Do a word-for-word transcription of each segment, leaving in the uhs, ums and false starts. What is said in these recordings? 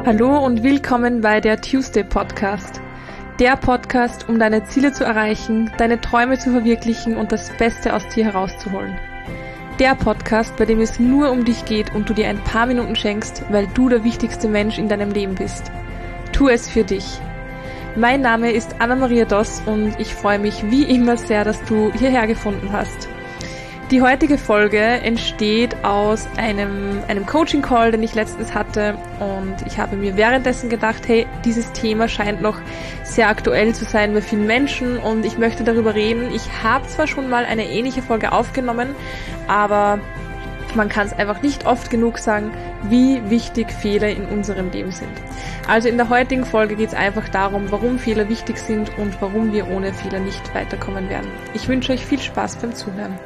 Hallo und willkommen bei der Tuesday Podcast. Der Podcast, um deine Ziele zu erreichen, deine Träume zu verwirklichen und das Beste aus dir herauszuholen. Der Podcast, bei dem es nur um dich geht und du dir ein paar Minuten schenkst, weil du der wichtigste Mensch in deinem Leben bist. Tu es für dich. Mein Name ist Anna-Maria Doss und ich freue mich wie immer sehr, dass du hierher gefunden hast. Die heutige Folge entsteht aus einem, einem Coaching-Call, den ich letztens hatte, und ich habe mir währenddessen gedacht, hey, dieses Thema scheint noch sehr aktuell zu sein bei vielen Menschen und ich möchte darüber reden. Ich habe zwar schon mal eine ähnliche Folge aufgenommen, aber man kann es einfach nicht oft genug sagen, wie wichtig Fehler in unserem Leben sind. Also in der heutigen Folge geht es einfach darum, warum Fehler wichtig sind und warum wir ohne Fehler nicht weiterkommen werden. Ich wünsche euch viel Spaß beim Zuhören.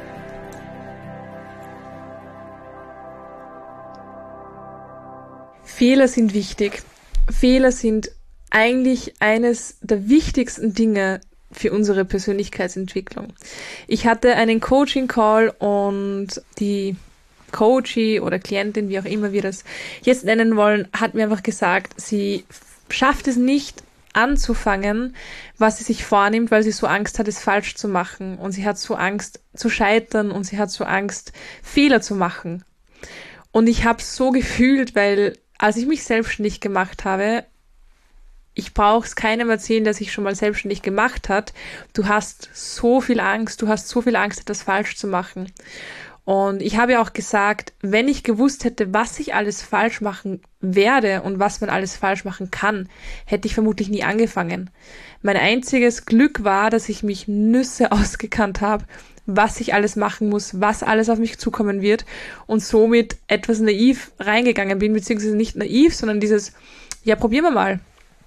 Fehler sind wichtig. Fehler sind eigentlich eines der wichtigsten Dinge für unsere Persönlichkeitsentwicklung. Ich hatte einen Coaching-Call und die Coachie oder Klientin, wie auch immer wir das jetzt nennen wollen, hat mir einfach gesagt, sie schafft es nicht anzufangen, was sie sich vornimmt, weil sie so Angst hat, es falsch zu machen. Und sie hat so Angst zu scheitern und sie hat so Angst, Fehler zu machen. Und ich habe es so gefühlt, weil als ich mich selbstständig gemacht habe, ich brauche es keinem erzählen, der sich schon mal selbstständig gemacht hat, du hast so viel Angst, du hast so viel Angst, etwas falsch zu machen. Und ich habe ja auch gesagt, wenn ich gewusst hätte, was ich alles falsch machen werde und was man alles falsch machen kann, hätte ich vermutlich nie angefangen. Mein einziges Glück war, dass ich mich Nüsse ausgekannt habe, was ich alles machen muss, was alles auf mich zukommen wird und somit etwas naiv reingegangen bin, beziehungsweise nicht naiv, sondern dieses, ja, probieren wir mal.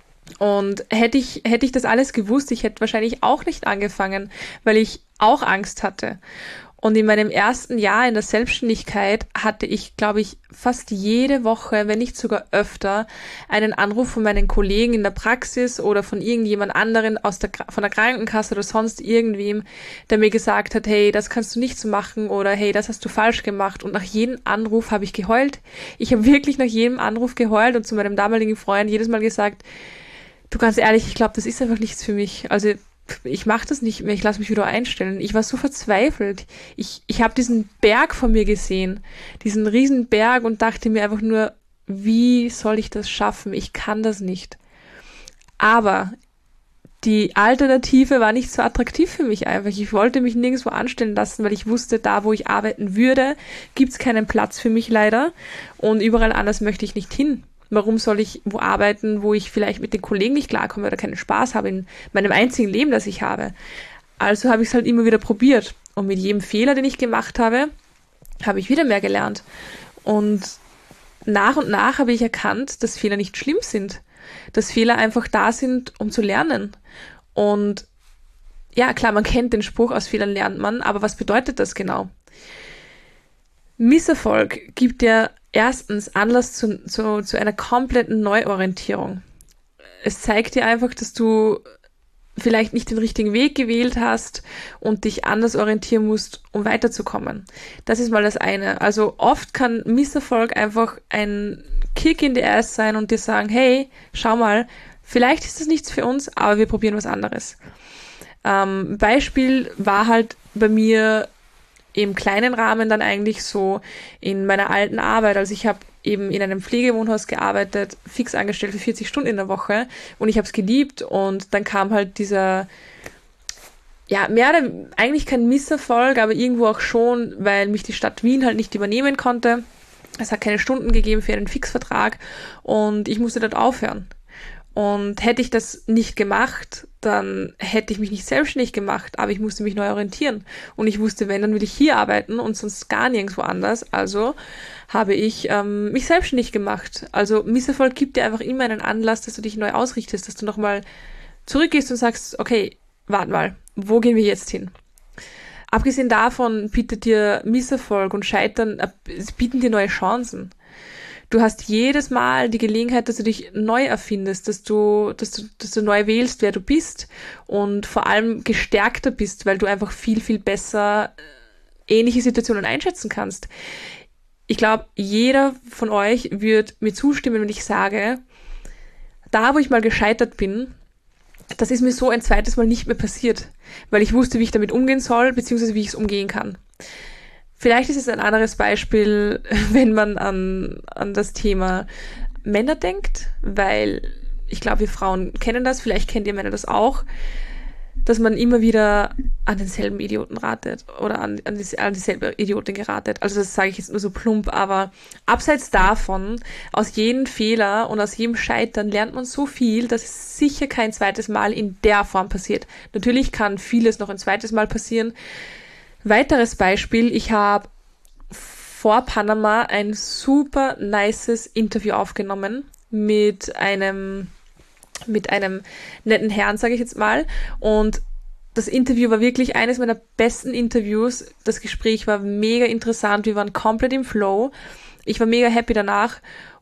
Und hätte ich, hätte ich das alles gewusst, ich hätte wahrscheinlich auch nicht angefangen, weil ich auch Angst hatte. Und in meinem ersten Jahr in der Selbstständigkeit hatte ich, glaube ich, fast jede Woche, wenn nicht sogar öfter, einen Anruf von meinen Kollegen in der Praxis oder von irgendjemand anderen aus der, von der Krankenkasse oder sonst irgendwem, der mir gesagt hat, hey, das kannst du nicht so machen oder hey, das hast du falsch gemacht. Und nach jedem Anruf habe ich geheult. Ich habe wirklich nach jedem Anruf geheult und zu meinem damaligen Freund jedes Mal gesagt, du, ganz ehrlich, ich glaube, das ist einfach nichts für mich. Also ich mache das nicht mehr, ich lasse mich wieder einstellen. Ich war so verzweifelt. Ich, ich habe diesen Berg vor mir gesehen, diesen riesen Berg und dachte mir einfach nur, wie soll ich das schaffen? Ich kann das nicht. Aber die Alternative war nicht so attraktiv für mich einfach. Ich wollte mich nirgendwo anstellen lassen, weil ich wusste, da wo ich arbeiten würde, gibt's keinen Platz für mich leider und überall anders möchte ich nicht hin. Warum soll ich wo arbeiten, wo ich vielleicht mit den Kollegen nicht klarkomme oder keinen Spaß habe in meinem einzigen Leben, das ich habe? Also habe ich es halt immer wieder probiert. Und mit jedem Fehler, den ich gemacht habe, habe ich wieder mehr gelernt. Und nach und nach habe ich erkannt, dass Fehler nicht schlimm sind. Dass Fehler einfach da sind, um zu lernen. Und ja, klar, man kennt den Spruch, aus Fehlern lernt man, aber was bedeutet das genau? Misserfolg gibt ja erstens Anlass zu, zu, zu einer kompletten Neuorientierung. Es zeigt dir einfach, dass du vielleicht nicht den richtigen Weg gewählt hast und dich anders orientieren musst, um weiterzukommen. Das ist mal das eine. Also oft kann Misserfolg einfach ein Kick in the ass sein und dir sagen, hey, schau mal, vielleicht ist das nichts für uns, aber wir probieren was anderes. Ähm, Beispiel war halt bei mir im kleinen Rahmen dann eigentlich so in meiner alten Arbeit. Also ich habe eben in einem Pflegewohnhaus gearbeitet, fix angestellt für vierzig Stunden in der Woche und ich habe es geliebt und dann kam halt dieser, ja, mehr oder eigentlich kein Misserfolg, aber irgendwo auch schon, weil mich die Stadt Wien halt nicht übernehmen konnte. Es hat keine Stunden gegeben für einen Fixvertrag und ich musste dort aufhören. Und hätte ich das nicht gemacht, dann hätte ich mich nicht selbstständig gemacht, aber ich musste mich neu orientieren. Und ich wusste, wenn, dann will ich hier arbeiten und sonst gar nirgendwo anders. Also habe ich ähm, mich selbstständig gemacht. Also Misserfolg gibt dir einfach immer einen Anlass, dass du dich neu ausrichtest, dass du nochmal zurückgehst und sagst, okay, warte mal, wo gehen wir jetzt hin? Abgesehen davon bietet dir Misserfolg und Scheitern, äh, bieten dir neue Chancen. Du hast jedes Mal die Gelegenheit, dass du dich neu erfindest, dass du, dass du, dass du neu wählst, wer du bist und vor allem gestärkter bist, weil du einfach viel, viel besser ähnliche Situationen einschätzen kannst. Ich glaube, jeder von euch wird mir zustimmen, wenn ich sage, da, wo ich mal gescheitert bin, das ist mir so ein zweites Mal nicht mehr passiert, weil ich wusste, wie ich damit umgehen soll, beziehungsweise wie ich es umgehen kann. Vielleicht ist es ein anderes Beispiel, wenn man an, an das Thema Männer denkt, weil ich glaube, wir Frauen kennen das, vielleicht kennt ihr Männer das auch, dass man immer wieder an denselben Idioten ratet oder an, an, die, an dieselbe Idiotin geratet. Also das sage ich jetzt nur so plump, aber abseits davon, aus jedem Fehler und aus jedem Scheitern lernt man so viel, dass es sicher kein zweites Mal in der Form passiert. Natürlich kann vieles noch ein zweites Mal passieren. Weiteres Beispiel, ich habe vor Panama ein super nices Interview aufgenommen mit einem mit einem netten Herrn, sage ich jetzt mal. Und das Interview war wirklich eines meiner besten Interviews. Das Gespräch war mega interessant. Wir waren komplett im Flow. Ich war mega happy danach.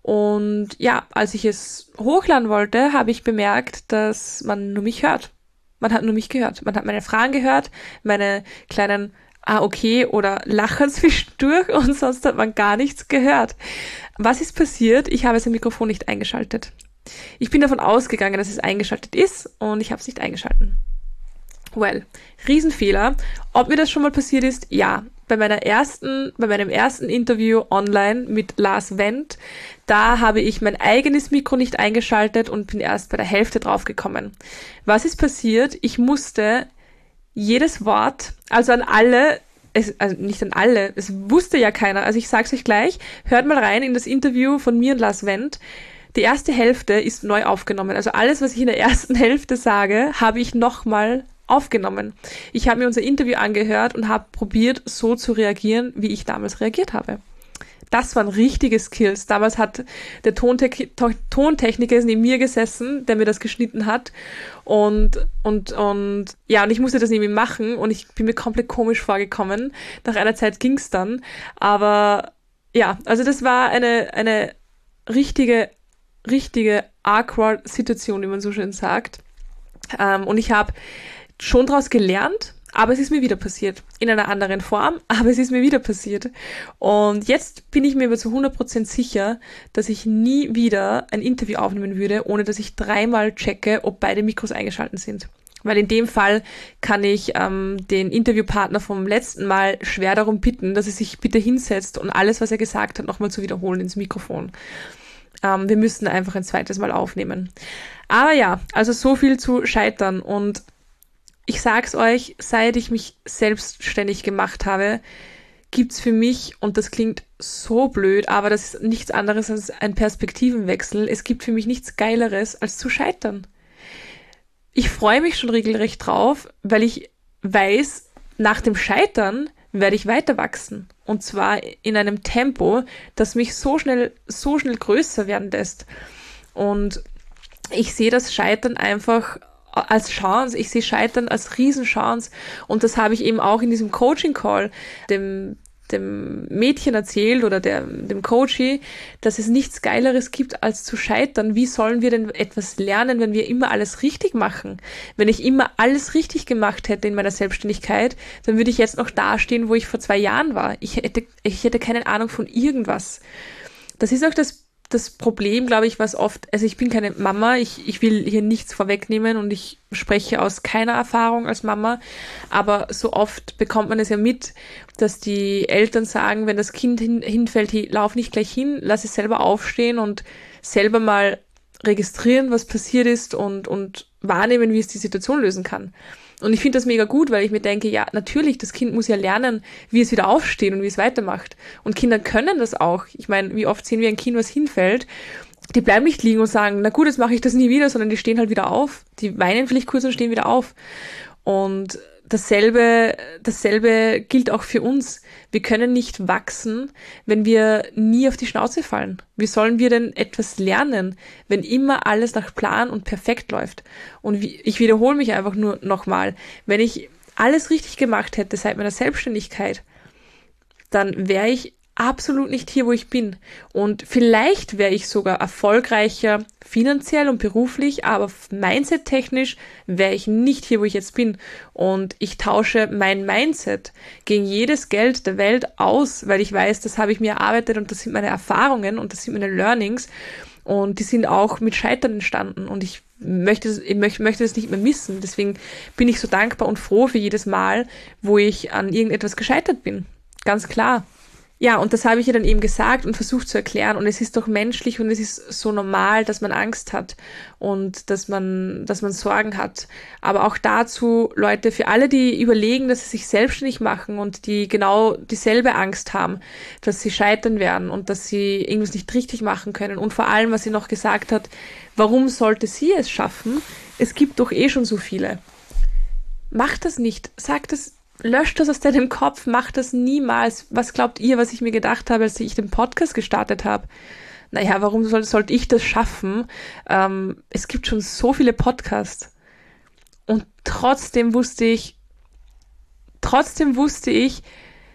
Und ja, als ich es hochladen wollte, habe ich bemerkt, dass man nur mich hört. Man hat nur mich gehört. Man hat meine Fragen gehört, meine kleinen ah, okay oder Lacher zwischendurch und sonst hat man gar nichts gehört. Was ist passiert? Ich habe sein Mikrofon nicht eingeschaltet. Ich bin davon ausgegangen, dass es eingeschaltet ist und ich habe es nicht eingeschalten. Well, Riesenfehler. Ob mir das schon mal passiert ist? Ja. Bei meiner ersten, bei meinem ersten Interview online mit Lars Wendt, da habe ich mein eigenes Mikro nicht eingeschaltet und bin erst bei der Hälfte draufgekommen. Was ist passiert? Ich musste jedes Wort, also an alle, es, also nicht an alle, es wusste ja keiner, also ich sag's euch gleich, hört mal rein in das Interview von mir und Lars Wendt. Die erste Hälfte ist neu aufgenommen. Also alles, was ich in der ersten Hälfte sage, habe ich nochmal aufgenommen. Ich habe mir unser Interview angehört und habe probiert, so zu reagieren, wie ich damals reagiert habe. Das waren richtige Skills. Damals hat der Tontech- Tontechniker neben mir gesessen, der mir das geschnitten hat. Und, und, und, ja, und ich musste das neben ihm machen und ich bin mir komplett komisch vorgekommen. Nach einer Zeit ging's dann. Aber, ja, also das war eine, eine richtige richtige awkward Situation, wie man so schön sagt. Ähm, und ich habe schon daraus gelernt, aber es ist mir wieder passiert. In einer anderen Form, aber es ist mir wieder passiert. Und jetzt bin ich mir aber zu hundert Prozent sicher, dass ich nie wieder ein Interview aufnehmen würde, ohne dass ich dreimal checke, ob beide Mikros eingeschaltet sind. Weil in dem Fall kann ich ähm, den Interviewpartner vom letzten Mal schwer darum bitten, dass er sich bitte hinsetzt und alles, was er gesagt hat, nochmal zu wiederholen ins Mikrofon. Ähm, wir müssten einfach ein zweites Mal aufnehmen. Aber ja, also so viel zu Scheitern. Und ich sag's euch, seit ich mich selbstständig gemacht habe, gibt's für mich, und das klingt so blöd, aber das ist nichts anderes als ein Perspektivenwechsel. Es gibt für mich nichts Geileres, als zu scheitern. Ich freue mich schon regelrecht drauf, weil ich weiß, nach dem Scheitern werde ich weiter wachsen. Und zwar in einem Tempo, das mich so schnell, so schnell größer werden lässt. Und ich sehe das Scheitern einfach als Chance. Ich sehe Scheitern als Riesenchance. Und das habe ich eben auch in diesem Coaching-Call dem, dem Mädchen erzählt oder der, dem Coachie, dass es nichts Geileres gibt, als zu scheitern. Wie sollen wir denn etwas lernen, wenn wir immer alles richtig machen? Wenn ich immer alles richtig gemacht hätte in meiner Selbstständigkeit, dann würde ich jetzt noch dastehen, wo ich vor zwei Jahren war. Ich hätte, ich hätte keine Ahnung von irgendwas. Das ist auch das Das Problem, glaube ich, was oft, also ich bin keine Mama, ich, ich will hier nichts vorwegnehmen und ich spreche aus keiner Erfahrung als Mama, aber so oft bekommt man es ja mit, dass die Eltern sagen, wenn das Kind hin, hinfällt, hey, lauf nicht gleich hin, lass es selber aufstehen und selber mal registrieren, was passiert ist und, und wahrnehmen, wie es die Situation lösen kann. Und ich finde das mega gut, weil ich mir denke, ja, natürlich, das Kind muss ja lernen, wie es wieder aufsteht und wie es weitermacht. Und Kinder können das auch. Ich meine, wie oft sehen wir ein Kind, was hinfällt, die bleiben nicht liegen und sagen, na gut, jetzt mache ich das nie wieder, sondern die stehen halt wieder auf. Die weinen vielleicht kurz und stehen wieder auf. Und dasselbe, dasselbe gilt auch für uns. Wir können nicht wachsen, wenn wir nie auf die Schnauze fallen. Wie sollen wir denn etwas lernen, wenn immer alles nach Plan und perfekt läuft? Und wie, ich wiederhole mich einfach nur nochmal. Wenn ich alles richtig gemacht hätte seit meiner Selbstständigkeit, dann wäre ich absolut nicht hier, wo ich bin. Und vielleicht wäre ich sogar erfolgreicher finanziell und beruflich, aber mindset-technisch wäre ich nicht hier, wo ich jetzt bin. Und ich tausche mein Mindset gegen jedes Geld der Welt aus, weil ich weiß, das habe ich mir erarbeitet und das sind meine Erfahrungen und das sind meine Learnings. Und die sind auch mit Scheitern entstanden. Und ich möchte, ich möchte, möchte das nicht mehr missen. Deswegen bin ich so dankbar und froh für jedes Mal, wo ich an irgendetwas gescheitert bin. Ganz klar. Ja, und das habe ich ihr dann eben gesagt und versucht zu erklären. Und es ist doch menschlich und es ist so normal, dass man Angst hat und dass man, dass man Sorgen hat. Aber auch dazu, Leute, für alle, die überlegen, dass sie sich selbstständig machen und die genau dieselbe Angst haben, dass sie scheitern werden und dass sie irgendwas nicht richtig machen können. Und vor allem, was sie noch gesagt hat, warum sollte sie es schaffen? Es gibt doch eh schon so viele. Mach das nicht. Sag das. Löscht das aus deinem Kopf, mach das niemals. Was glaubt ihr, was ich mir gedacht habe, als ich den Podcast gestartet habe? Naja, warum soll, sollte ich das schaffen? Ähm, es gibt schon so viele Podcasts. Und trotzdem wusste ich, trotzdem wusste ich,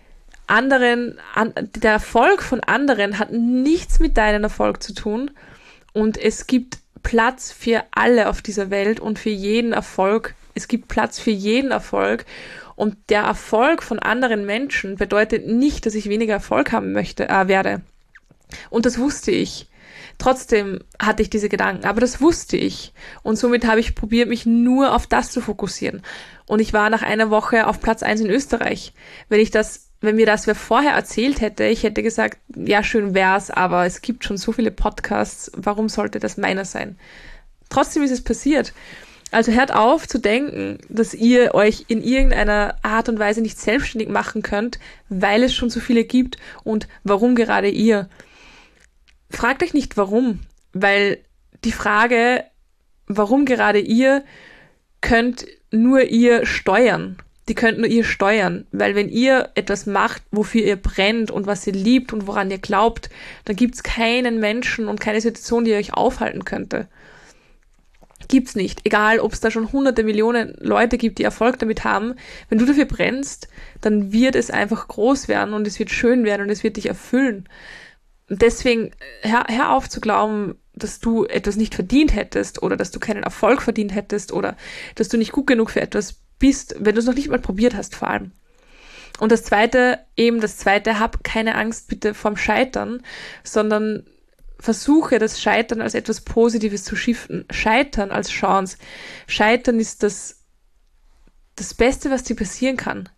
anderen, an, der Erfolg von anderen hat nichts mit deinem Erfolg zu tun. Und es gibt Platz für alle auf dieser Welt und für jeden Erfolg. Es gibt Platz für jeden Erfolg. Und der Erfolg von anderen Menschen bedeutet nicht, dass ich weniger Erfolg haben möchte, äh, werde. Und das wusste ich. Trotzdem hatte ich diese Gedanken, aber das wusste ich. Und somit habe ich probiert, mich nur auf das zu fokussieren. Und ich war nach einer Woche auf Platz eins in Österreich. Wenn ich das, wenn mir das wer vorher erzählt hätte, ich hätte gesagt, ja, schön wär's, aber es gibt schon so viele Podcasts, warum sollte das meiner sein? Trotzdem ist es passiert. Also hört auf zu denken, dass ihr euch in irgendeiner Art und Weise nicht selbstständig machen könnt, weil es schon so viele gibt und warum gerade ihr. Fragt euch nicht warum, weil die Frage, warum gerade ihr, könnt nur ihr steuern. Die könnt nur ihr steuern, weil wenn ihr etwas macht, wofür ihr brennt und was ihr liebt und woran ihr glaubt, dann gibt's keinen Menschen und keine Situation, die euch aufhalten könnte. Gibt's nicht. Egal, ob es da schon hunderte Millionen Leute gibt, die Erfolg damit haben. Wenn du dafür brennst, dann wird es einfach groß werden und es wird schön werden und es wird dich erfüllen. Und deswegen, hör, hör auf zu glauben, dass du etwas nicht verdient hättest oder dass du keinen Erfolg verdient hättest oder dass du nicht gut genug für etwas bist, wenn du es noch nicht mal probiert hast, vor allem. Und das Zweite, eben das Zweite, hab keine Angst bitte vorm Scheitern, sondern versuche das Scheitern als etwas Positives zu shiften. Scheitern als Chance. Scheitern ist das, das Beste, was dir passieren kann.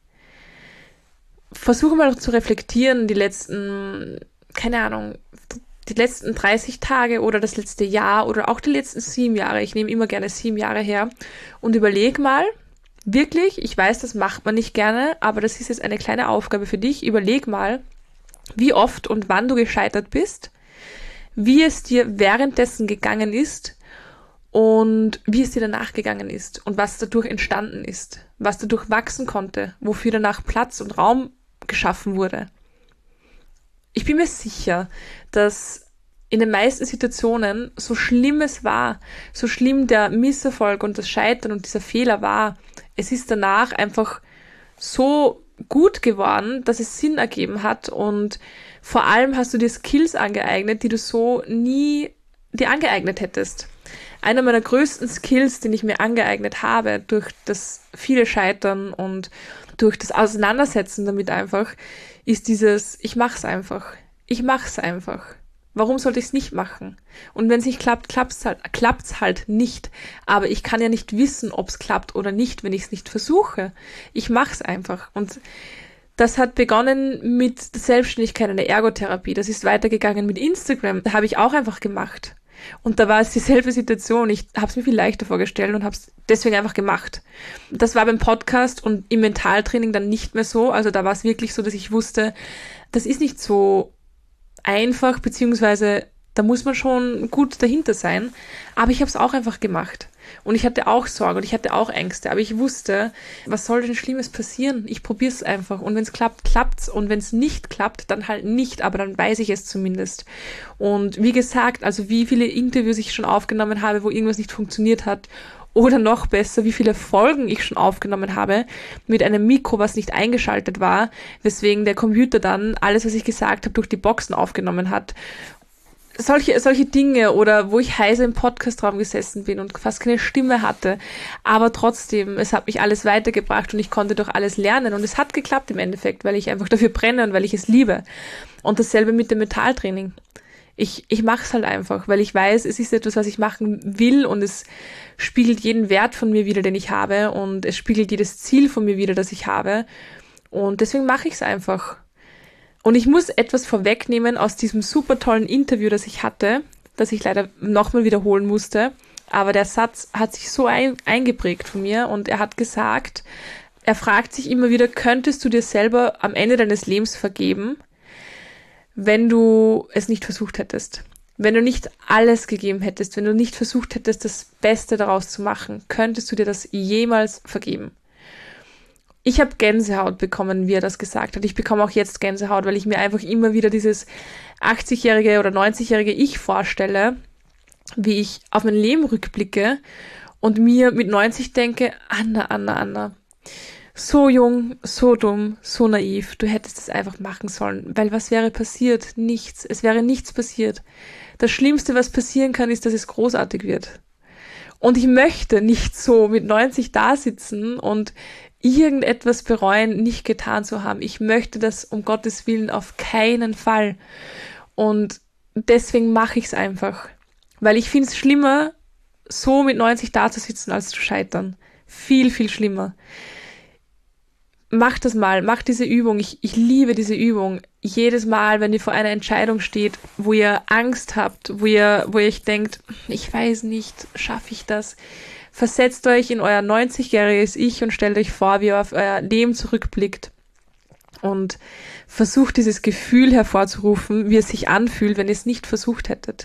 Versuche mal zu reflektieren, die letzten, keine Ahnung, die letzten dreißig Tage oder das letzte Jahr oder auch die letzten sieben Jahre. Ich nehme immer gerne sieben Jahre her und überleg mal, wirklich, ich weiß, das macht man nicht gerne, aber das ist jetzt eine kleine Aufgabe für dich. Überleg mal, wie oft und wann du gescheitert bist, wie es dir währenddessen gegangen ist und wie es dir danach gegangen ist und was dadurch entstanden ist, was dadurch wachsen konnte, wofür danach Platz und Raum geschaffen wurde. Ich bin mir sicher, dass in den meisten Situationen, so schlimm es war, so schlimm der Misserfolg und das Scheitern und dieser Fehler war, es ist danach einfach so gut geworden, dass es Sinn ergeben hat und vor allem hast du dir Skills angeeignet, die du so nie dir angeeignet hättest. Einer meiner größten Skills, den ich mir angeeignet habe durch das viele Scheitern und durch das Auseinandersetzen damit einfach, ist dieses, ich mach's einfach. Ich mach's einfach. Warum sollte ich es nicht machen? Und wenn es nicht klappt, klappt's halt, klappt's halt nicht. Aber ich kann ja nicht wissen, ob es klappt oder nicht, wenn ich es nicht versuche. Ich mach's einfach. Und das hat begonnen mit der Selbstständigkeit in der Ergotherapie. Das ist weitergegangen mit Instagram. Da habe ich auch einfach gemacht. Und da war es dieselbe Situation. Ich habe es mir viel leichter vorgestellt und habe es deswegen einfach gemacht. Das war beim Podcast und im Mentaltraining dann nicht mehr so. Also da war es wirklich so, dass ich wusste, das ist nicht so einfach, beziehungsweise da muss man schon gut dahinter sein. Aber ich habe es auch einfach gemacht. Und ich hatte auch Sorge und ich hatte auch Ängste. Aber ich wusste, was soll denn Schlimmes passieren? Ich probiere es einfach. Und wenn es klappt, klappt's. Und wenn es nicht klappt, dann halt nicht. Aber dann weiß ich es zumindest. Und wie gesagt, also wie viele Interviews ich schon aufgenommen habe, wo irgendwas nicht funktioniert hat. Oder noch besser, wie viele Folgen ich schon aufgenommen habe mit einem Mikro, was nicht eingeschaltet war, weswegen der Computer dann alles, was ich gesagt habe, durch die Boxen aufgenommen hat. Solche, solche Dinge oder wo ich heiser im Podcastraum gesessen bin und fast keine Stimme hatte, aber trotzdem, es hat mich alles weitergebracht und ich konnte durch alles lernen und es hat geklappt im Endeffekt, weil ich einfach dafür brenne und weil ich es liebe. Und dasselbe mit dem Mentaltraining. Ich, ich mache es halt einfach, weil ich weiß, es ist etwas, was ich machen will und es spiegelt jeden Wert von mir wider, den ich habe und es spiegelt jedes Ziel von mir wider, das ich habe und deswegen mache ich es einfach. Und ich muss etwas vorwegnehmen aus diesem super tollen Interview, das ich hatte, das ich leider nochmal wiederholen musste, aber der Satz hat sich so ein, eingeprägt von mir und er hat gesagt, er fragt sich immer wieder, könntest du dir selber am Ende deines Lebens vergeben, wenn du es nicht versucht hättest, wenn du nicht alles gegeben hättest, wenn du nicht versucht hättest, das Beste daraus zu machen, könntest du dir das jemals vergeben? Ich habe Gänsehaut bekommen, wie er das gesagt hat. Ich bekomme auch jetzt Gänsehaut, weil ich mir einfach immer wieder dieses achtzigjährige oder neunzigjährige Ich vorstelle, wie ich auf mein Leben rückblicke und mir mit neunzig denke, Anna, Anna, Anna, so jung, so dumm, so naiv, du hättest es einfach machen sollen, weil was wäre passiert? Nichts. Es wäre nichts passiert. Das Schlimmste, was passieren kann, ist, dass es großartig wird. Und ich möchte nicht so mit neunzig da sitzen und irgendetwas bereuen, nicht getan zu haben. Ich möchte das um Gottes Willen auf keinen Fall. Und deswegen mache ich es einfach. Weil ich finde es schlimmer, so mit neunzig da zu sitzen, als zu scheitern. Viel, viel schlimmer. Macht das mal, macht diese Übung. Ich, ich liebe diese Übung. Jedes Mal, wenn ihr vor einer Entscheidung steht, wo ihr Angst habt, wo ihr, wo ihr euch denkt, ich weiß nicht, schaffe ich das? Versetzt euch in euer neunzigjähriges Ich und stellt euch vor, wie ihr auf euer Leben zurückblickt und versucht dieses Gefühl hervorzurufen, wie es sich anfühlt, wenn ihr es nicht versucht hättet.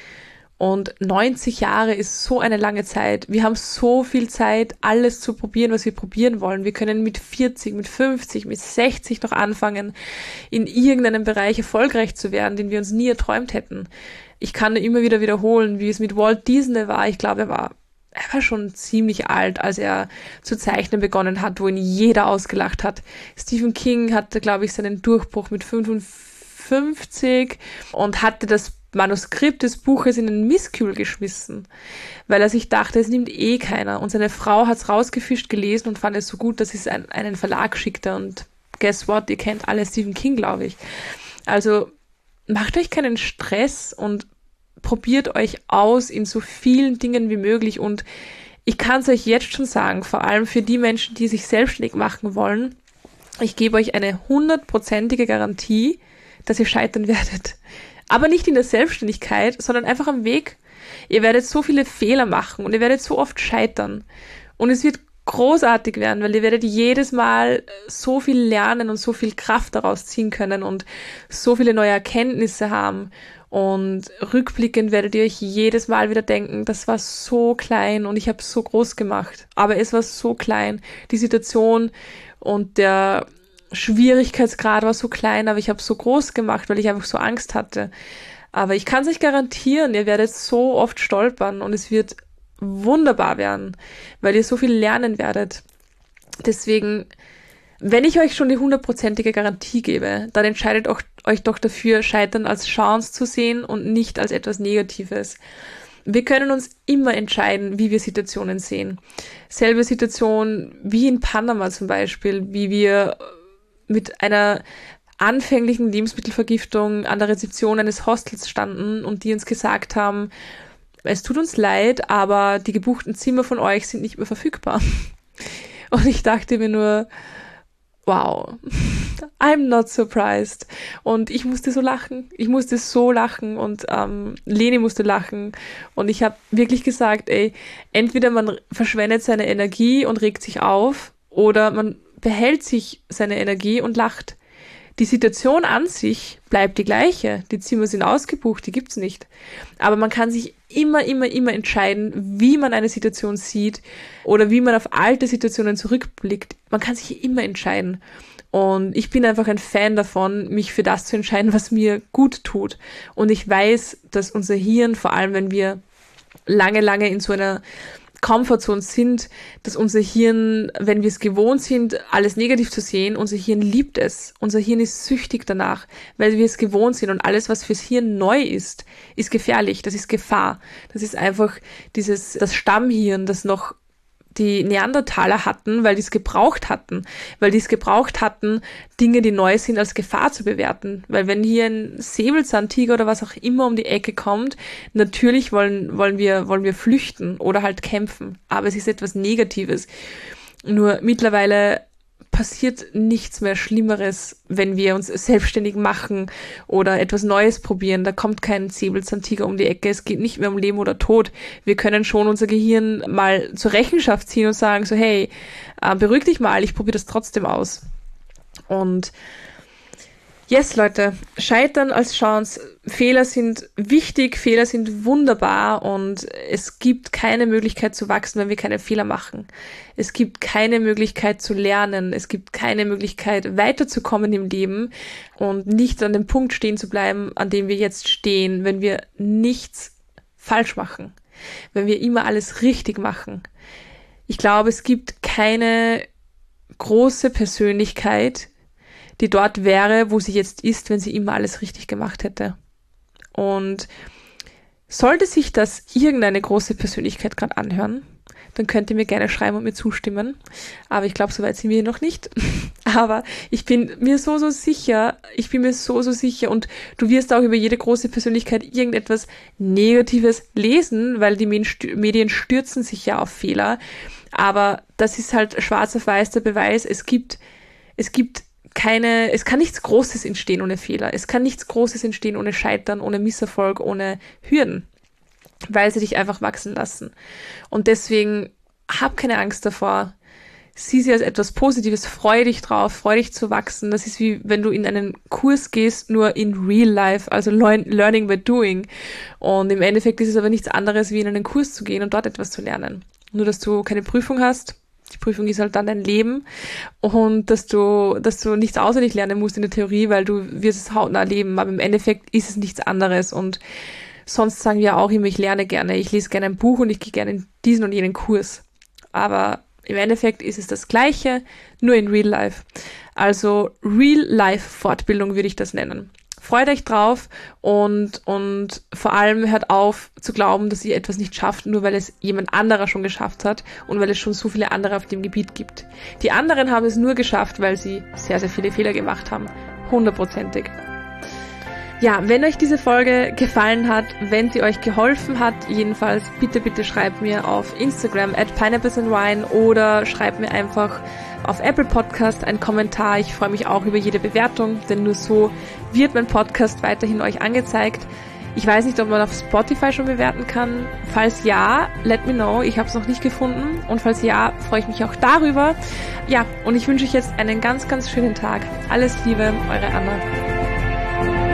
Und neunzig Jahre ist so eine lange Zeit. Wir haben so viel Zeit, alles zu probieren, was wir probieren wollen. Wir können mit vierzig, mit fünfzig, mit sechzig noch anfangen, in irgendeinem Bereich erfolgreich zu werden, den wir uns nie erträumt hätten. Ich kann immer wieder wiederholen, wie es mit Walt Disney war. Ich glaube, er war, er war schon ziemlich alt, als er zu zeichnen begonnen hat, wo ihn jeder ausgelacht hat. Stephen King hatte, glaube ich, seinen Durchbruch mit fünfundfünfzig und hatte das Manuskript des Buches in den Mistkübel geschmissen, weil er sich dachte, es nimmt eh keiner. Und seine Frau hat es rausgefischt, gelesen und fand es so gut, dass sie es an einen Verlag schickte. Und guess what, ihr kennt alle Stephen King, glaube ich. Also macht euch keinen Stress und probiert euch aus in so vielen Dingen wie möglich. Und ich kann es euch jetzt schon sagen, vor allem für die Menschen, die sich selbstständig machen wollen, ich gebe euch eine hundertprozentige Garantie, dass ihr scheitern werdet. Aber nicht in der Selbstständigkeit, sondern einfach am Weg. Ihr werdet so viele Fehler machen und ihr werdet so oft scheitern. Und es wird großartig werden, weil ihr werdet jedes Mal so viel lernen und so viel Kraft daraus ziehen können und so viele neue Erkenntnisse haben. Und rückblickend werdet ihr euch jedes Mal wieder denken, das war so klein und ich habe es so groß gemacht. Aber es war so klein. Die Situation und der Schwierigkeitsgrad war so klein, aber ich habe es so groß gemacht, weil ich einfach so Angst hatte. Aber ich kann es euch garantieren, ihr werdet so oft stolpern und es wird wunderbar werden, weil ihr so viel lernen werdet. Deswegen, wenn ich euch schon die hundertprozentige Garantie gebe, dann entscheidet auch, euch doch dafür, Scheitern als Chance zu sehen und nicht als etwas Negatives. Wir können uns immer entscheiden, wie wir Situationen sehen. Selbe Situation wie in Panama zum Beispiel, wie wir mit einer anfänglichen Lebensmittelvergiftung an der Rezeption eines Hostels standen und die uns gesagt haben, es tut uns leid, aber die gebuchten Zimmer von euch sind nicht mehr verfügbar. Und ich dachte mir nur, wow, I'm not surprised. Und ich musste so lachen. Ich musste so lachen und ähm, Leni musste lachen. Und ich habe wirklich gesagt, ey, entweder man verschwendet seine Energie und regt sich auf oder man behält sich seine Energie und lacht. Die Situation an sich bleibt die gleiche. Die Zimmer sind ausgebucht, die gibt's nicht. Aber man kann sich immer, immer, immer entscheiden, wie man eine Situation sieht oder wie man auf alte Situationen zurückblickt. Man kann sich immer entscheiden. Und ich bin einfach ein Fan davon, mich für das zu entscheiden, was mir gut tut. Und ich weiß, dass unser Hirn, vor allem wenn wir lange, lange in so einer Comfortzone sind, dass unser Hirn, wenn wir es gewohnt sind, alles negativ zu sehen, unser Hirn liebt es. Unser Hirn ist süchtig danach, weil wir es gewohnt sind und alles, was fürs Hirn neu ist, ist gefährlich, das ist Gefahr. Das ist einfach dieses, das Stammhirn, das noch die Neandertaler hatten, weil die es gebraucht hatten, weil die es gebraucht hatten, Dinge, die neu sind, als Gefahr zu bewerten. Weil wenn hier ein Säbelzahntiger oder was auch immer um die Ecke kommt, natürlich wollen, wollen wir, wollen wir flüchten oder halt kämpfen. Aber es ist etwas Negatives. Nur mittlerweile passiert nichts mehr Schlimmeres, wenn wir uns selbstständig machen oder etwas Neues probieren. Da kommt kein Säbelzahntiger um die Ecke. Es geht nicht mehr um Leben oder Tod. Wir können schon unser Gehirn mal zur Rechenschaft ziehen und sagen so, hey, äh, beruhig dich mal, ich probiere das trotzdem aus. Und yes, Leute, Scheitern als Chance. Fehler sind wichtig, Fehler sind wunderbar und es gibt keine Möglichkeit zu wachsen, wenn wir keine Fehler machen. Es gibt keine Möglichkeit zu lernen, es gibt keine Möglichkeit weiterzukommen im Leben und nicht an dem Punkt stehen zu bleiben, an dem wir jetzt stehen, wenn wir nichts falsch machen, wenn wir immer alles richtig machen. Ich glaube, es gibt keine große Persönlichkeit, die dort wäre, wo sie jetzt ist, wenn sie immer alles richtig gemacht hätte. Und sollte sich das irgendeine große Persönlichkeit gerade anhören, dann könnt ihr mir gerne schreiben und mir zustimmen. Aber ich glaube, so weit sind wir noch nicht. Aber ich bin mir so, so sicher, ich bin mir so, so sicher und du wirst auch über jede große Persönlichkeit irgendetwas Negatives lesen, weil die Medien stürzen sich ja auf Fehler. Aber das ist halt schwarz auf weiß der Beweis. Es gibt, es gibt keine, es kann nichts Großes entstehen ohne Fehler. Es kann nichts Großes entstehen ohne Scheitern, ohne Misserfolg, ohne Hürden, weil sie dich einfach wachsen lassen. Und deswegen hab keine Angst davor. Sieh sie als etwas Positives, freu dich drauf, freu dich zu wachsen. Das ist wie wenn du in einen Kurs gehst, nur in real life, also learning by doing. Und im Endeffekt ist es aber nichts anderes, wie in einen Kurs zu gehen und dort etwas zu lernen. Nur, dass du keine Prüfung hast. Die Prüfung ist halt dann dein Leben und dass du, dass du nichts auswendig lernen musst in der Theorie, weil du wirst es hautnah erleben, aber im Endeffekt ist es nichts anderes und sonst sagen wir auch immer, ich lerne gerne, ich lese gerne ein Buch und ich gehe gerne in diesen und jenen Kurs. Aber im Endeffekt ist es das Gleiche, nur in Real Life. Also Real Life Fortbildung würde ich das nennen. Freut euch drauf und, und vor allem hört auf zu glauben, dass ihr etwas nicht schafft, nur weil es jemand anderer schon geschafft hat und weil es schon so viele andere auf dem Gebiet gibt. Die anderen haben es nur geschafft, weil sie sehr, sehr viele Fehler gemacht haben. Hundertprozentig. Ja, wenn euch diese Folge gefallen hat, wenn sie euch geholfen hat, jedenfalls bitte, bitte schreibt mir auf Instagram at pineapplesandwine oder schreibt mir einfach auf Apple Podcast einen Kommentar. Ich freue mich auch über jede Bewertung, denn nur so wird mein Podcast weiterhin euch angezeigt. Ich weiß nicht, ob man auf Spotify schon bewerten kann. Falls ja, let me know. Ich habe es noch nicht gefunden. Und falls ja, freue ich mich auch darüber. Ja, und ich wünsche euch jetzt einen ganz, ganz schönen Tag. Alles Liebe, eure Anna.